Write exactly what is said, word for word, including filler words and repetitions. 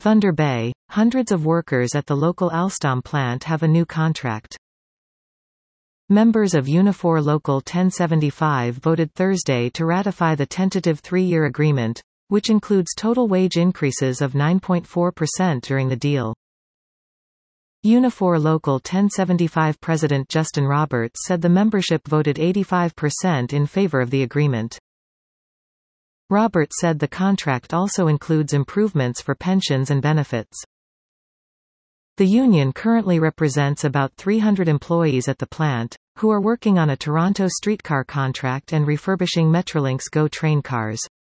Thunder Bay, hundreds of workers at the local Alstom plant have a new contract. Members of Unifor Local ten seventy-five voted Thursday to ratify the tentative three-year agreement, which includes total wage increases of nine point four percent during the deal. Unifor Local ten seventy-five President Justin Roberts said the membership voted eighty-five percent in favor of the agreement. Roberts said the contract also includes improvements for pensions and benefits. The union currently represents about three hundred employees at the plant, who are working on a Toronto streetcar contract and refurbishing Metrolinx GO train cars.